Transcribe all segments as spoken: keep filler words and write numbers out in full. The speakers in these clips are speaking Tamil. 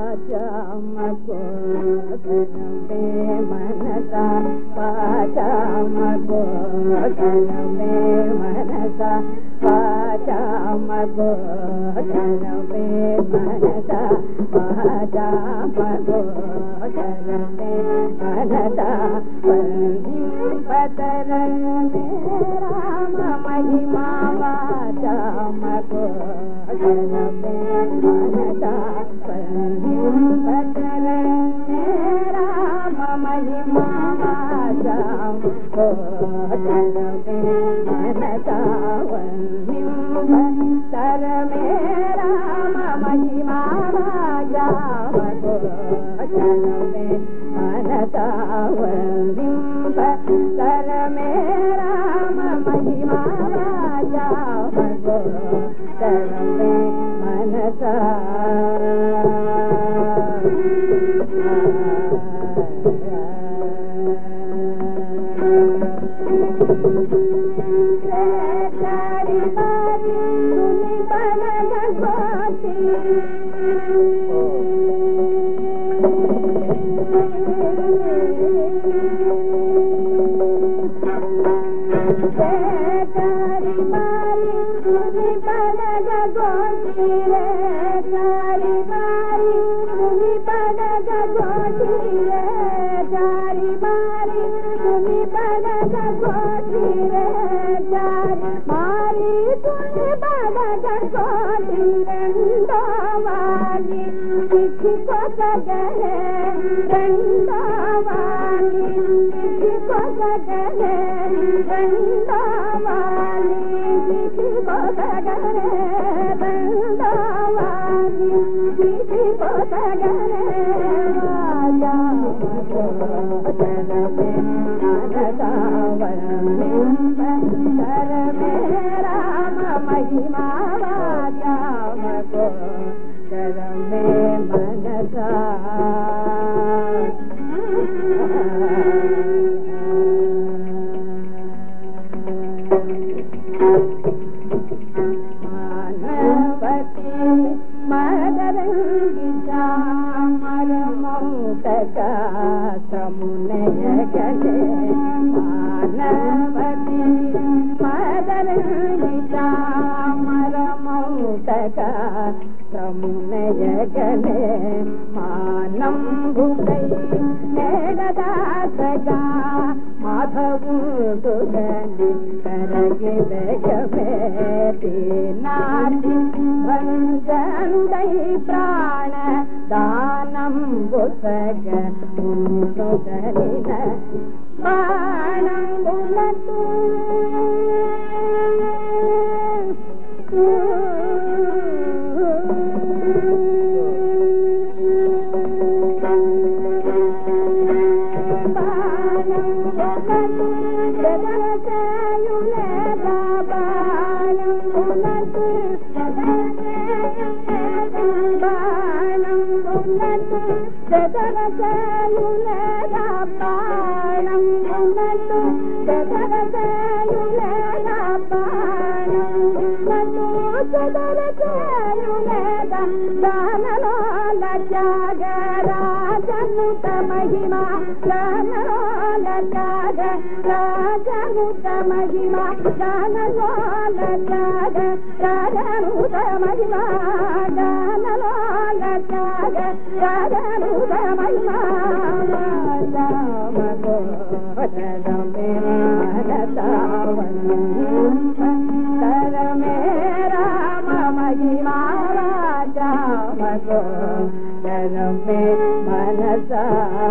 वाचामको धन में मनसा वाचामको धन में मनसा वाचामको धन में मनसा वाचामको धन में मनसा पतर मेरा महिमा वाचामको धन में मनसा पतर मेरा महिमा वाचामको धन में मनसा पतर मेरा महिमा वाचामको धन में मनसा पतर मेरा महिमा वाचामको धन में मनसा प्राण दानम बुसग बाणं बुलतु महिमा महिमा मनसा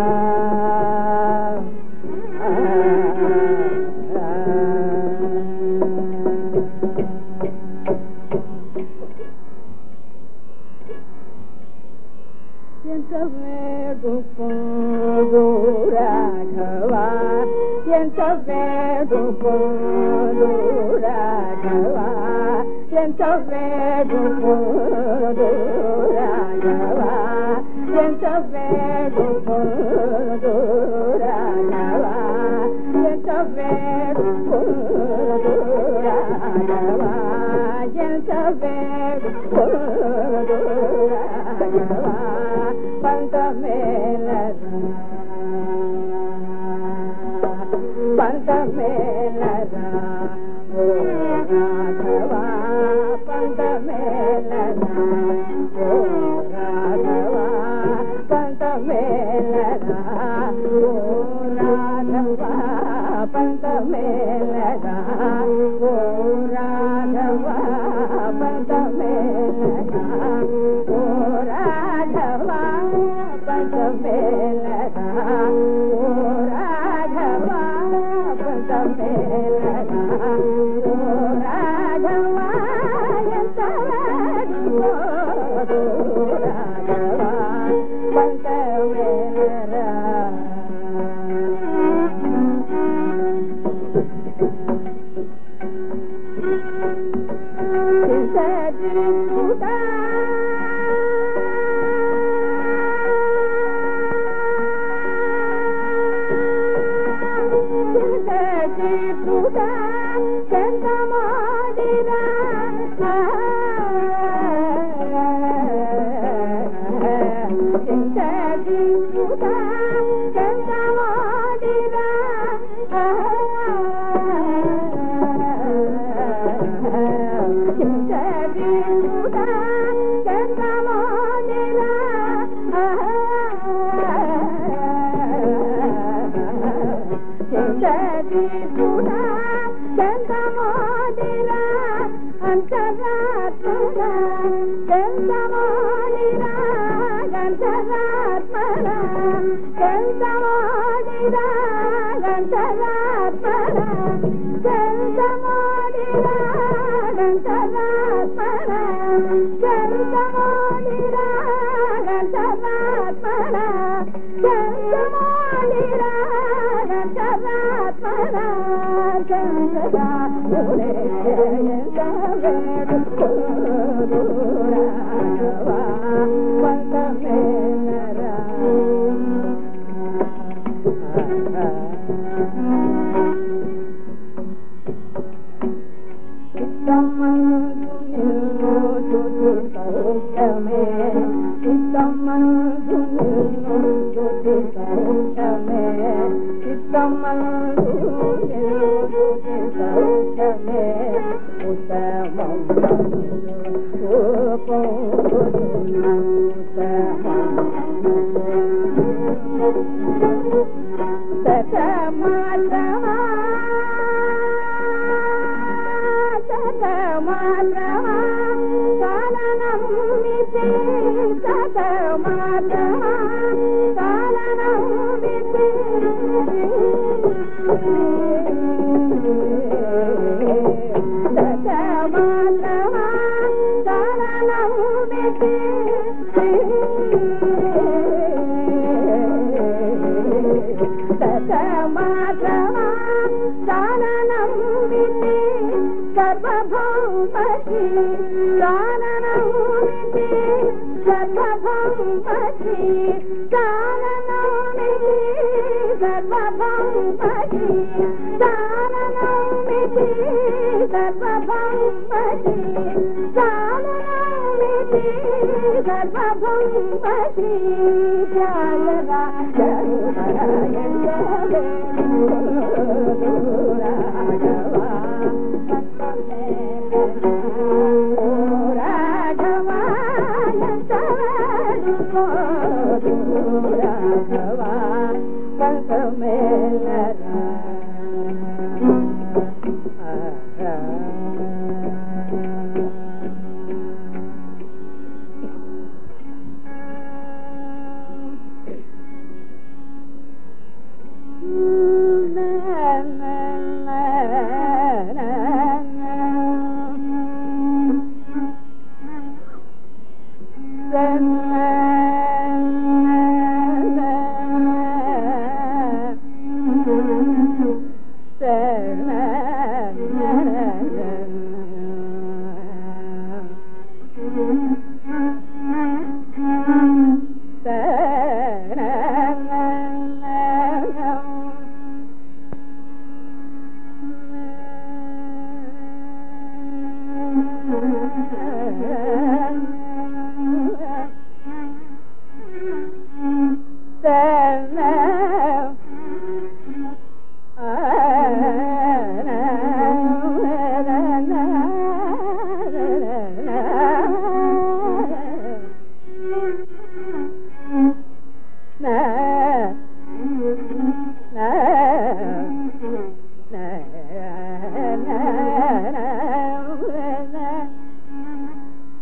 राघवा राघवा ఎంత వేడుకో రాఘవా ఎంత వేడుకో రాఘవా ఎంత వేడుకో రాఘవా ఎంత వేడుకో రాఘవా పంతమేలరా పంతమేలరా ఓ రాఘవా పంతమేలరా ఓ రాఘవా పంతమేలరా ఓ రాఘవా పంతమేలరా ఓ రాఘవా పంతమేలరా ఓ రాఘవా పంతమేలరా ఓ రాఘవా పంతమేలరా ఓ రాఘవా ఎంతవరకు రాఘవా పంతమేలరా చింతజీసుడా చింతజీసుడా చందమాడిరా చింతజీసుడా చందమాడిరా చింతజీసుడా చందమాడిరా చింతజీసుడా చందమాడిరా అంతరాత్మరా చందమాడిరా గంధరాత్మరా చందమాడిరా గంధరాత్మరా చందమాడిరా గంధరాత్మరా చందమాడిరా గంధరాత్మరా చందమాడిరా గంధరాత్మరా చంద్రదా మునే రాఘవా పంతమేలరా చిత్తమందు నిన్ను స్తుతి సౌఖ్యమే చిత్తమందు నిన్ను స్తుతి సౌఖ్యమే చిత్తమందు నిన్ను స్తుతి సౌఖ్యమే ఉత్తమం సతమాత్రమా సతమాత్రమా కాలనమితి సతమాత్రమా కాలనమితి సతమాత్రమా కాలనమితి సతమాత్రమా కాలనమితి సర్వభౌమసి కాలనమితి సర్వభౌమసి కాలనమితి సర్వభౌమసి కాలనమితి సర్వభౌమసి కాలనమితి సర్వభౌమసి జాగరా రాఘవా రాఘవా రాఘవా పంతమేలరా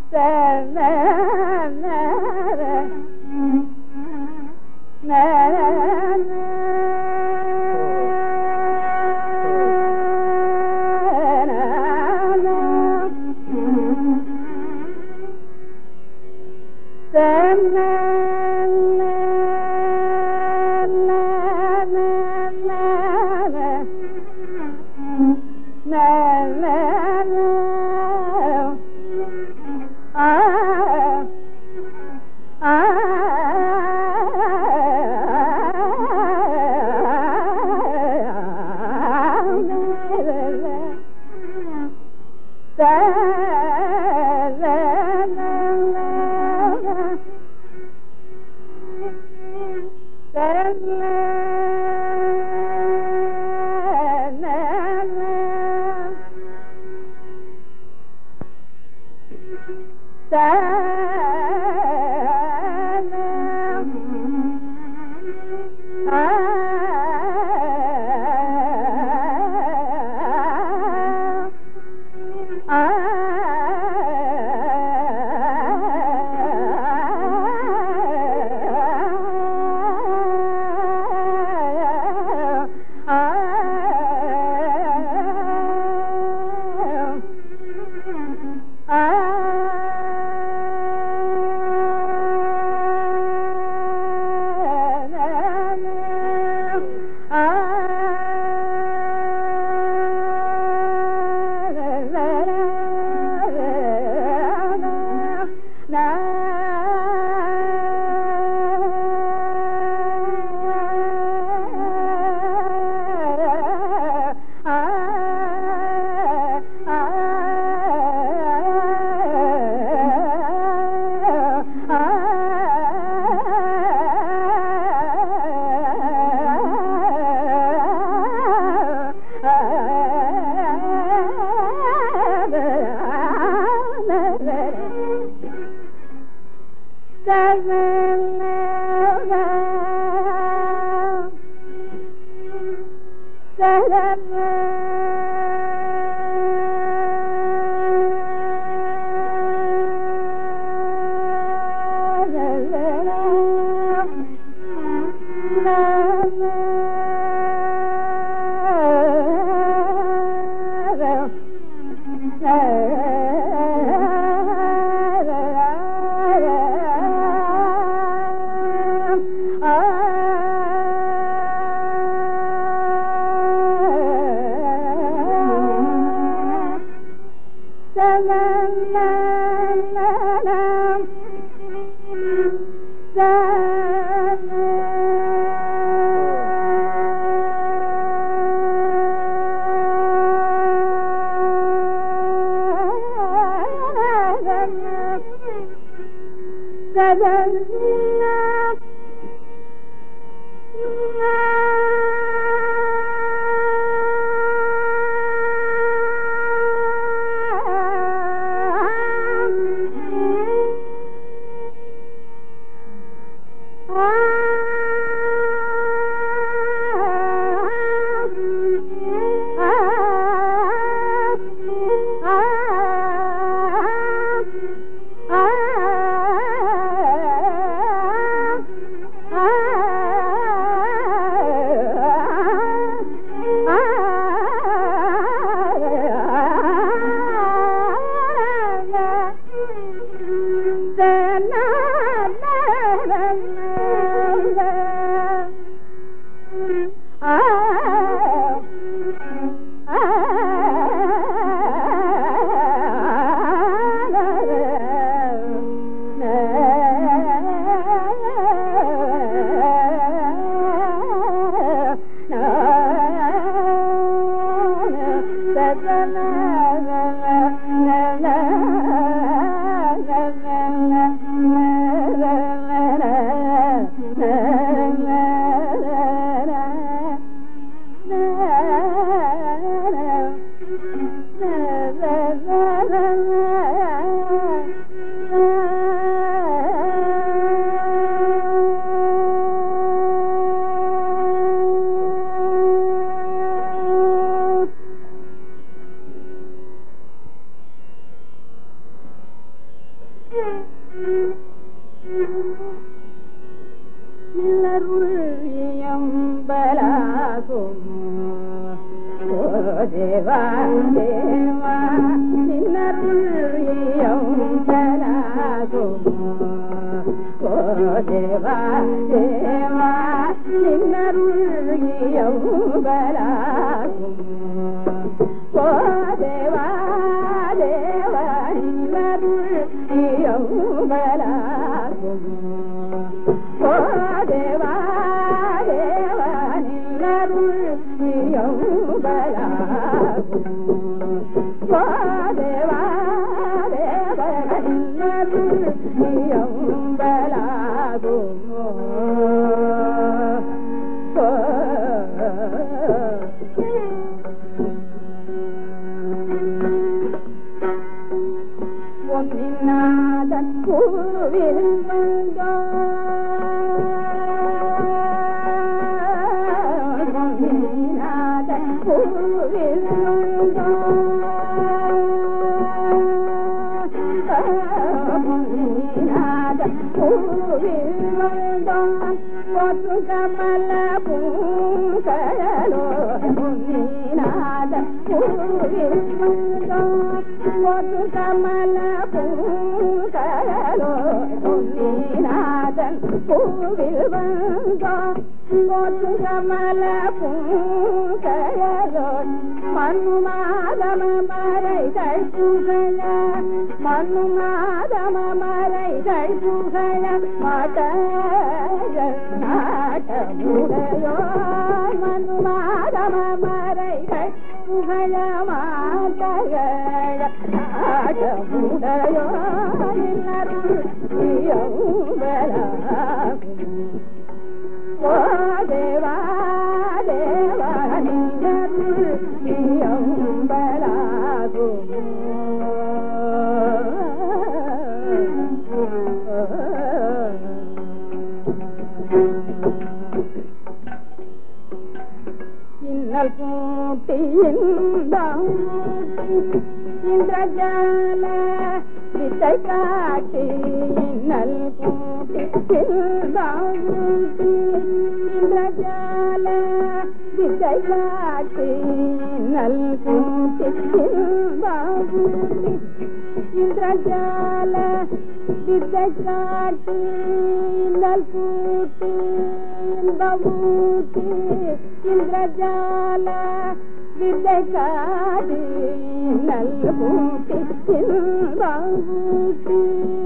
Ah நிலருள்யம்பலாகும் ஓ தேவா தேவா நின்னருள்யம்பலாகும் ஓ தேவா தேவா நின்னருள்யம்பலாகும் ஓ தேவா தேவா நின்னருள்யம்பலாகும் ஓ தேவா தேவா நின்னருள்யம்பலாகும் ஓ தேவா தேவா நின்னருள்யம்பலாகும் பொன்னினாதன் பூவில் வந்தான் பொன்னினாதன் பூவில் வந்தான் பொன்னினாதன் பூவில் வந்தான் பொற்று கமல பூங்கழலோ பொன்னினாதன் பூவில் வந்தான் பொற்று கமல பூங்கழலோ பொன்னினாதன் பூவில் வந்தான் பொற்று கமல பூங்கழலோ மண்ணு மாதம மறைகள் புகழ மண்ணு மாதம மறைகள் புகழ மாட்டங்கள் நாட்டமுடையோ மண்ணு மாதம மறைகள் புகழ மாட்டங்கள் நாட்டமுடையோ நின்னருள்யம்பலாகும் ஓ தேவா தேவா நின்னருள்யம்பலாகும் இன்னல் கூட்டி இன்பம் இந்திரஜால வித்தை காட்டி இன்னல் கூட்டி இன்பம் இந்திரஜால வித்தை காட்டி இன்னல் கூட்டி இன்பம் இந்திரஜால வித்தை காட்டி இன்னல் கூட்டி இன்பூட்டி இந்திரஜால வித்தை காட்டி இன்னல் கூட்டி இன்பூட்டி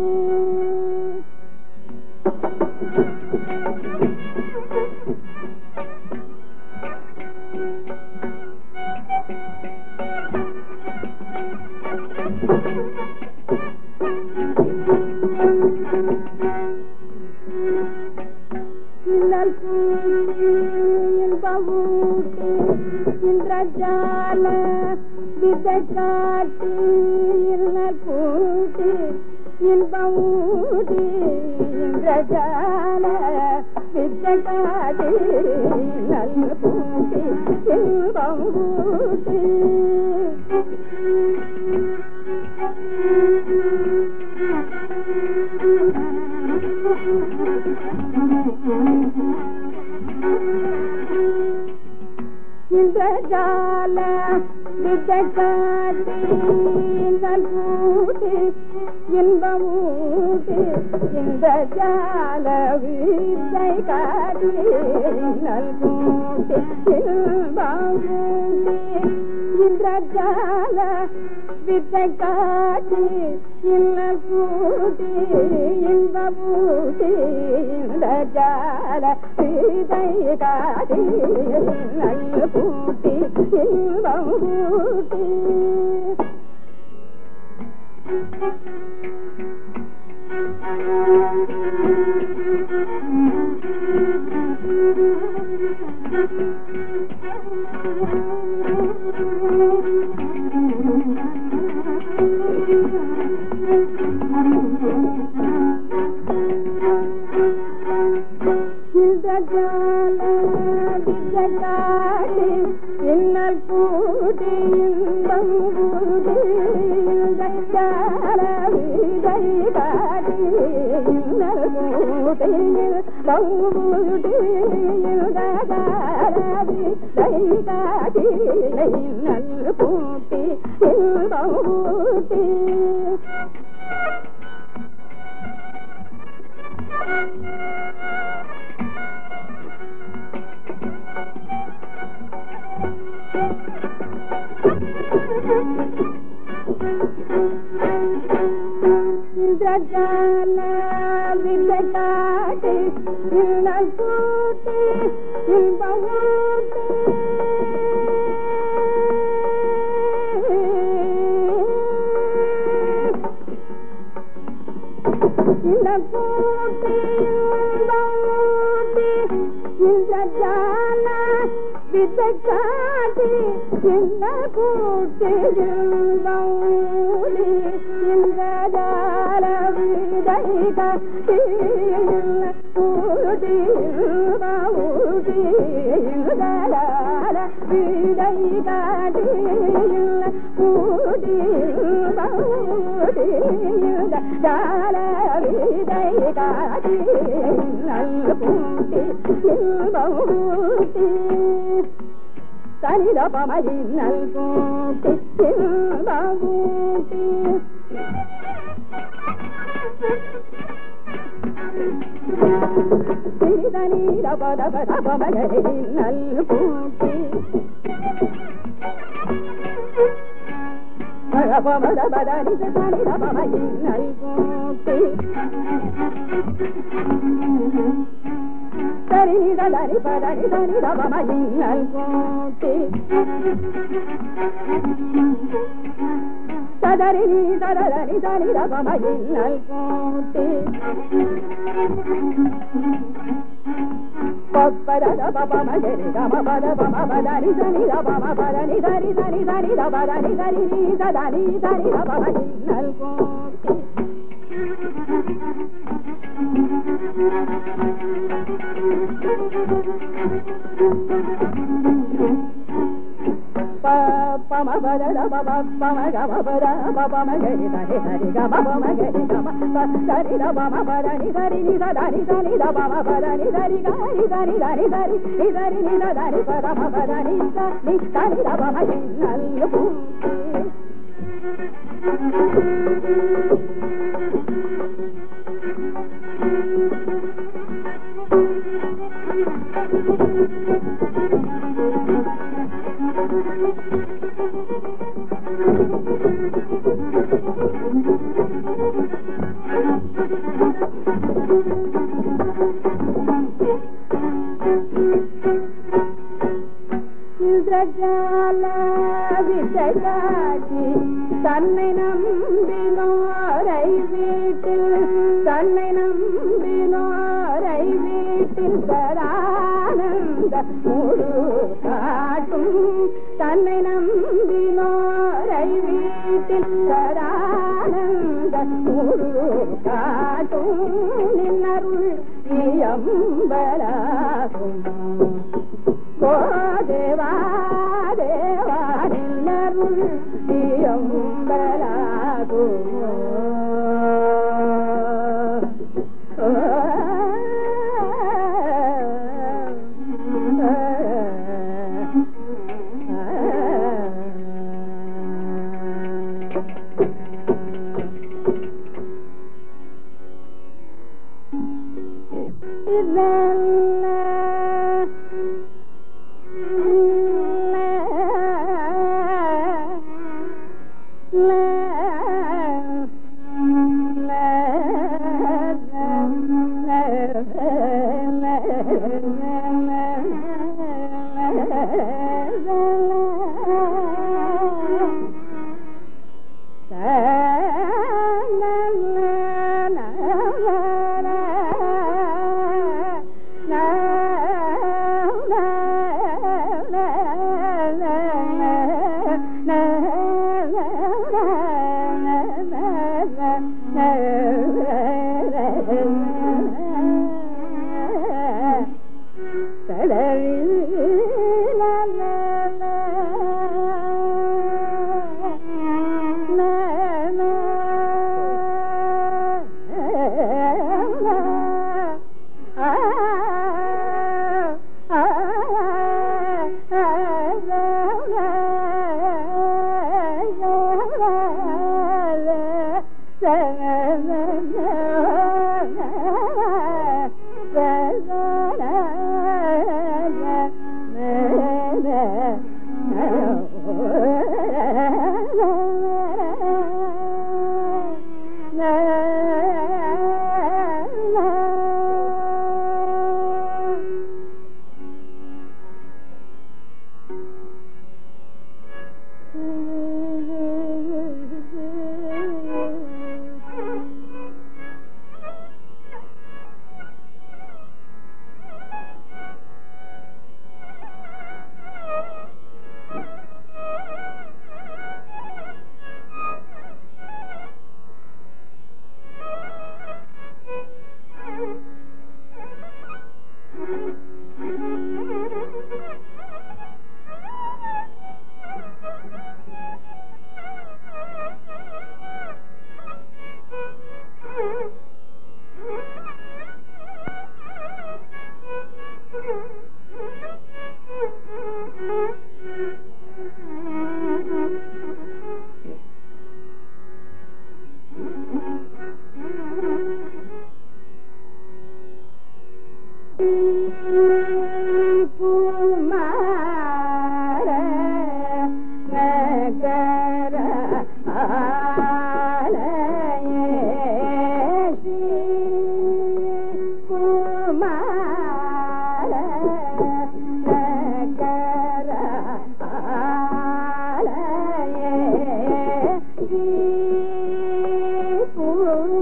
இன்னல் கூட்டி இன்பூட்டி இந்திரஜால வித்தை காட்டி இன்னல் கூட்டி இன்பூட்டி இந்திரஜால வித்தை காட்டி இன்னல் கூட்டி இன்பூட்டி இந்திரஜால வித்தை காட்டி இன்னல் கூட்டி இன்பூட்டி இந்திரஜால வித்தை காட்டி இன்னல் கூட்டி இன்பூட்டி இந்திரஜால வித்தை காட்டி இன்னல் கூட்டி இன்பூட்டி இந்திரஜால வித்தை காட்டி இன்னல் கூட்டி இன்பூட்டி இந்திரஜால வித்தை காட்டி இன்னல் கூட்டி இன்பூட்டி இந்திரஜால வித்தை இன்னல் கூட்டியில் பௌட்டியில் தாராவி தைகாட்டி இன்னல் கூட்டி பௌட்டி இந்திரஜால விதகாட்டி இன்னல் கூட்டி இன்பமூட்டி இன்னல் கூட்டி இன்பமூட்டி இந்திரஜால விதகாட்டி இன்னல் கூட்டி இன்பமூட்டி இந்திரஜால விதைகாட்டி கூட்டி இன்பமூட்டி இந்திரஜால விதைகாட்டி கூட்டி இன்பமூட்டி இந்திரஜால விதைகாட்டி இன்னல் கூட்டி இன்பமூட்டி தனித பமயின்னல் கூட்டி இன்பமூட்டி சிறிதனித பத பத பமயின்னல் கூட்டி பமத பதனித தனித பமயின்னல் கூட்டி சரித தனி பதனி தனித பமயின்னல் கூட்டி சதரி சதரி தனித பமயின்னல் கூட்டி பப்பத பமகரி கம பத பம பதனி தனித பம பதனி தனி தனி தனித பதனி தனி சதனி தனித பமயின்னல் கூட்டி பம பத பம பம கம பத பம கரி தனி தனி கம பம கரி கம தனி த பம பதனி தனி நி தனி தனி த பம பதனி தனி கரி தனி தனி தனி நி தனி நி தனி பத பம பதனி தனி தனி த பம இன்னல் கூட்டி இந்திரஜால விதைகாட்டி தன்னை நம்பினோரை வீட்டில் தன்னை நம்பினோரை வீட்டில் தரானந்த முழு காட்டும் தன்னை நம்பினோரை வீட்டில் தரானந்த முழு காட்டும் நின்னருள் இயம்பலாகும் தேவா தேவா நின்னருள் இயம்பலாகும்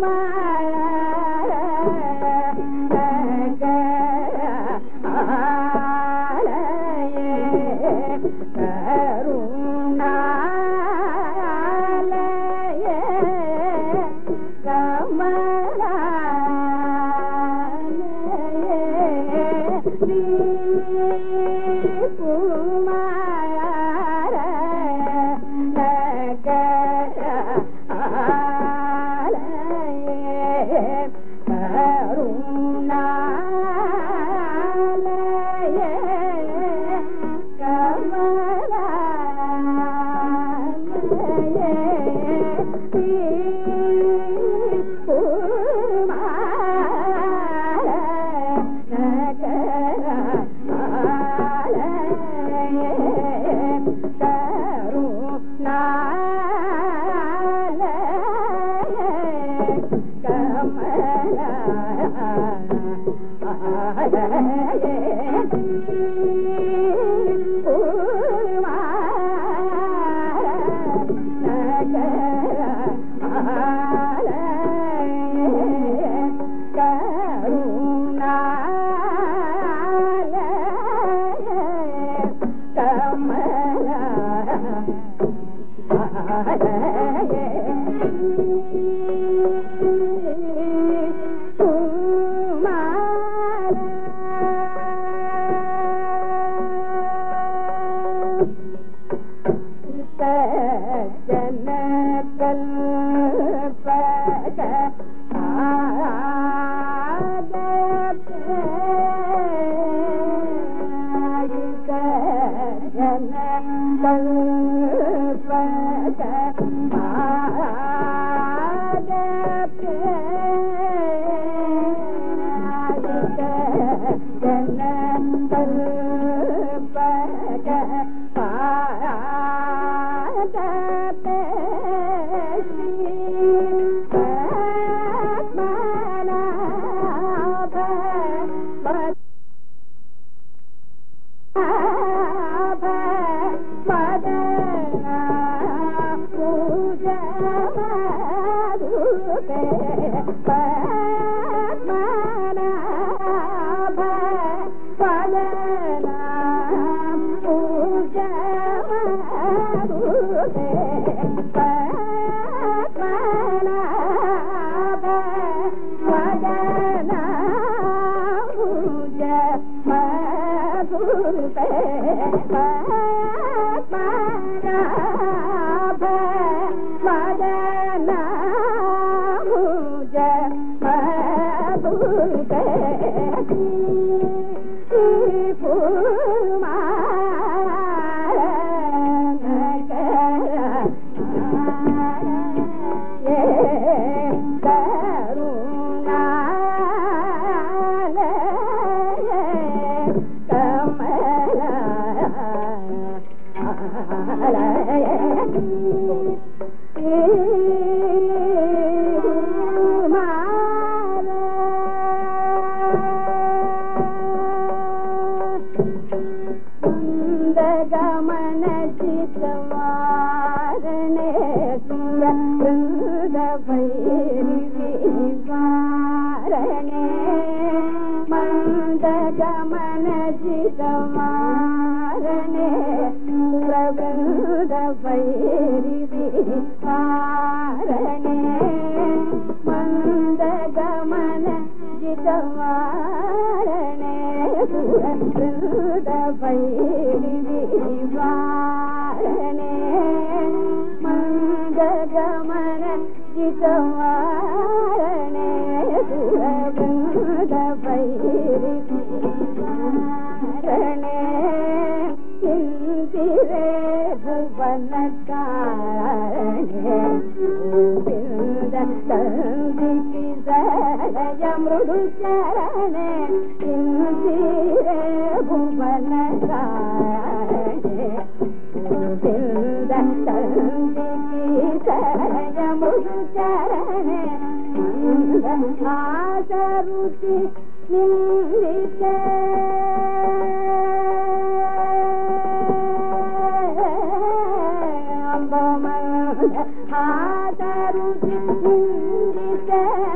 Hadaruti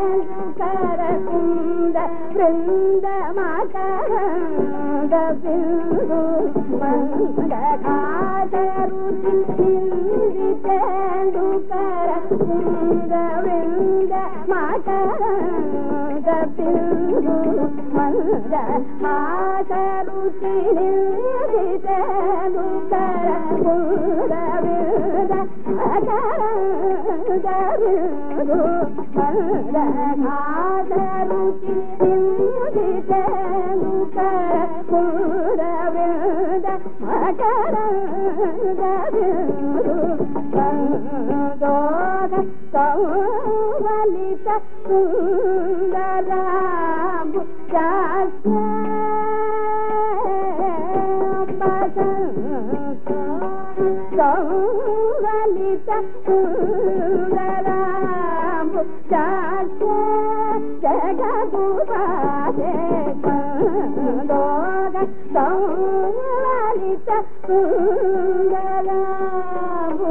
वृंद मकरंद बिंदु मंदघाट रुचि तेंदुकर कुंद वृंद मकरंद बिंदु मंदघाट रुचि तेंदुकर कुंद वृंद मकरंद बिंदु मंदघाट रुचि तेंदुकर कुंद वृंद मकरंद बिंदु संदोग संवलित सुंदरांबु संवलित सुंदरांबु जगदुपादे संदोग संवलित सुंदरांबु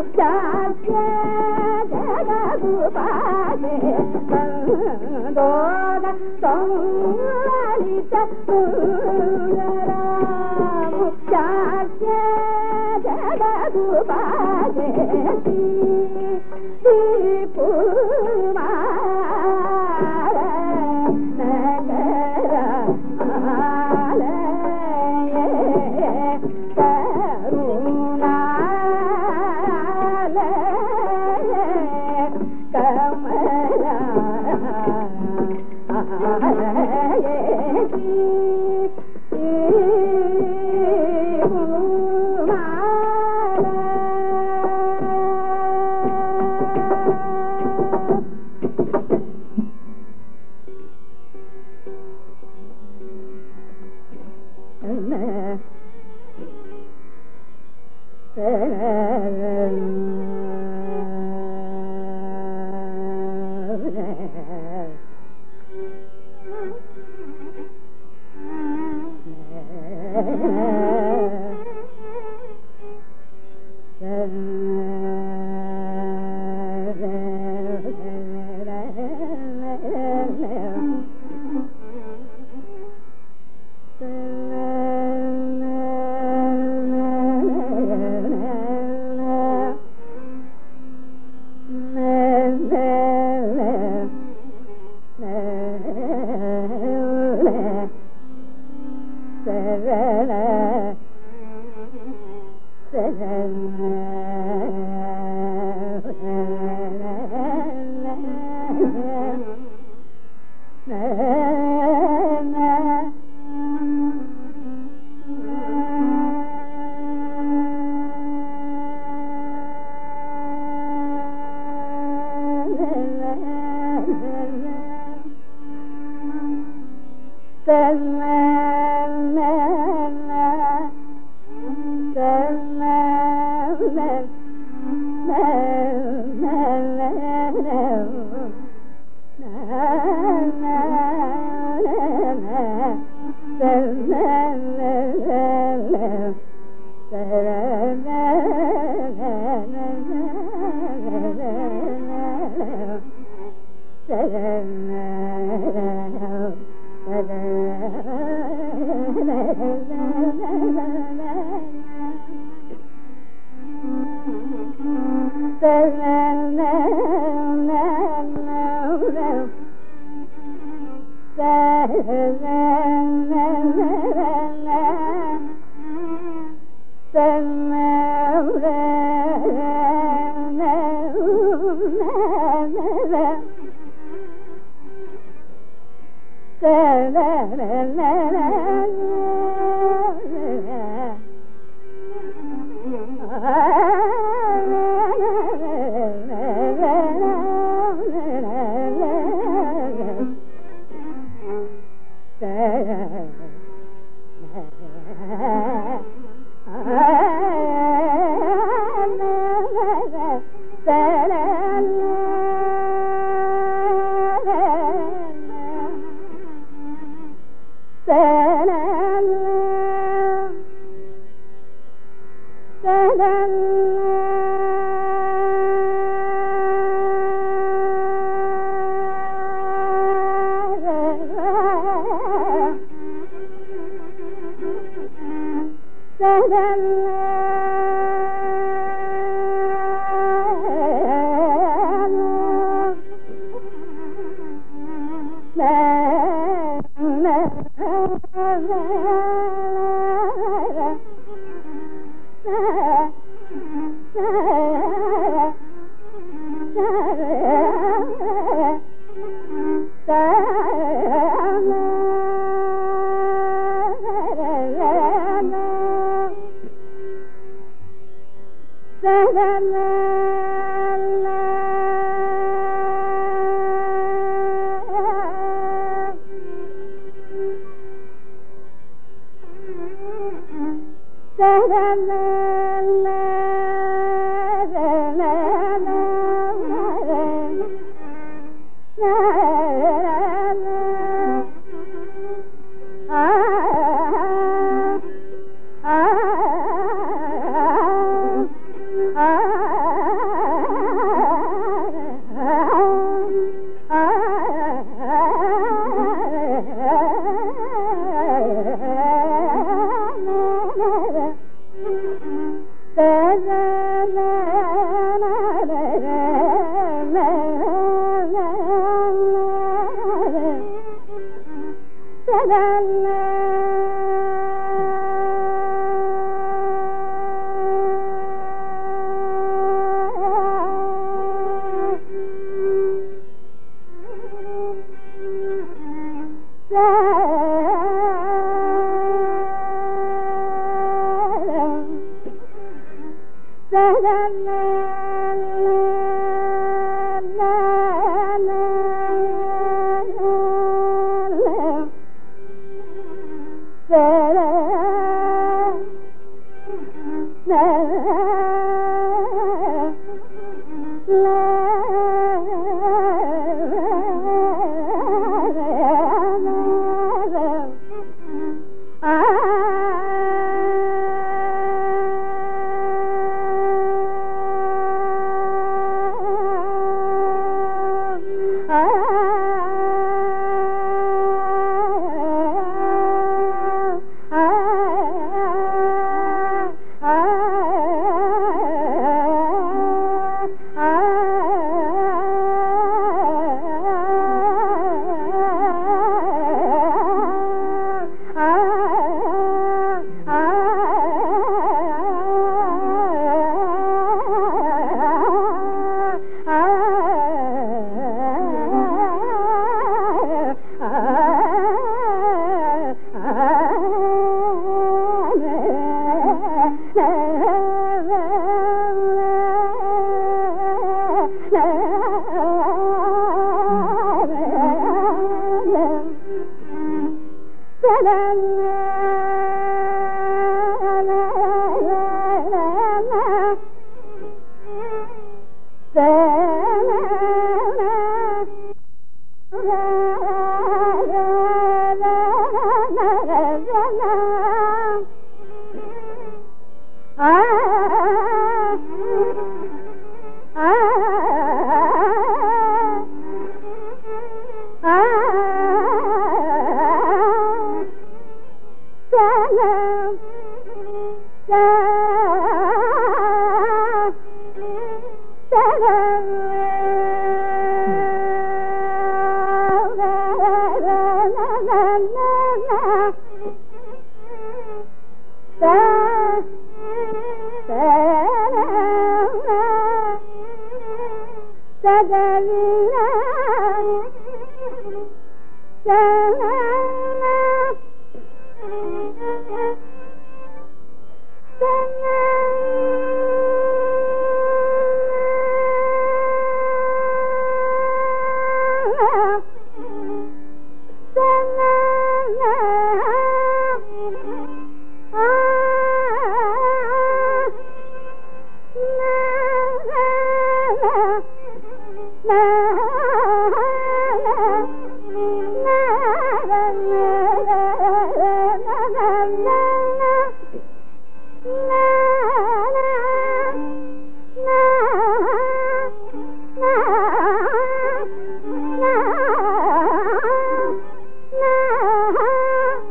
जगदुपादे संदोग संवलित सुंदरांबु जगदुपादे श्रीपुमार नगर आलय करुणालय कमला आलय la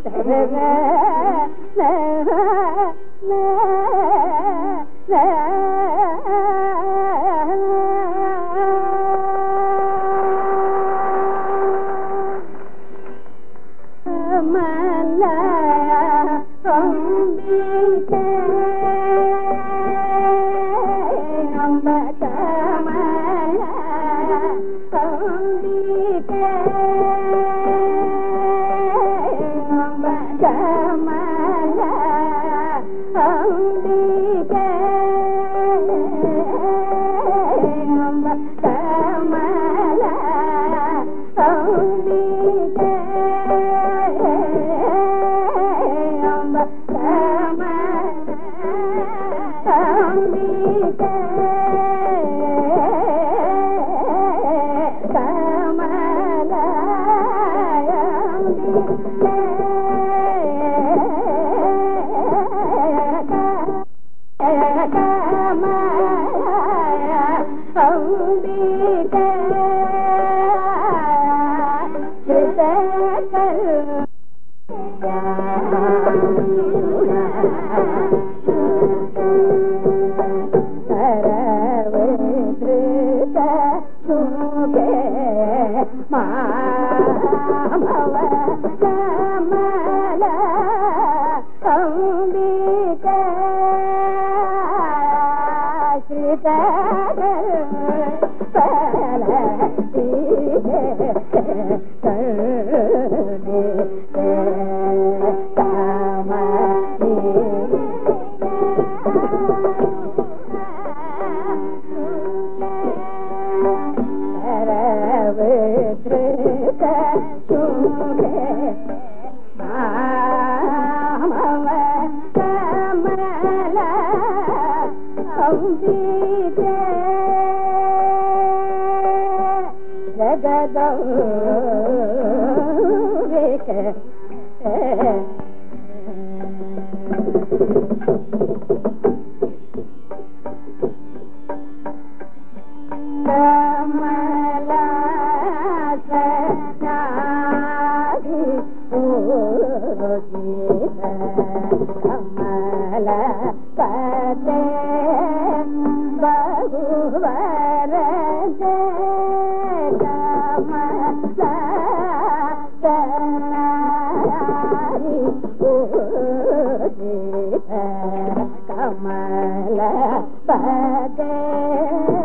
Kamala Pade